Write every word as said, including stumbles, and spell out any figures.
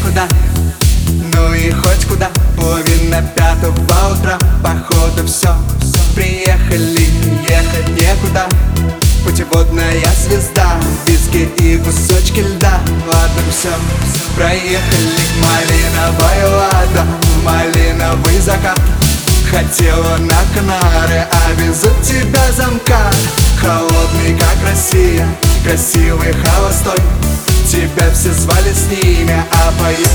некуда, ну и хоть куда. Половина пятого утра, походу все. Приехали, ехать некуда. Путеводная звезда, виски и кусочки льда. Ладно, все, проехали. Малиновая лада, малиновый закат. Хотела на Канары, а везут тебя замка. Холодный, как Россия, красивый, холостой. Тебя все звали с ними, а поют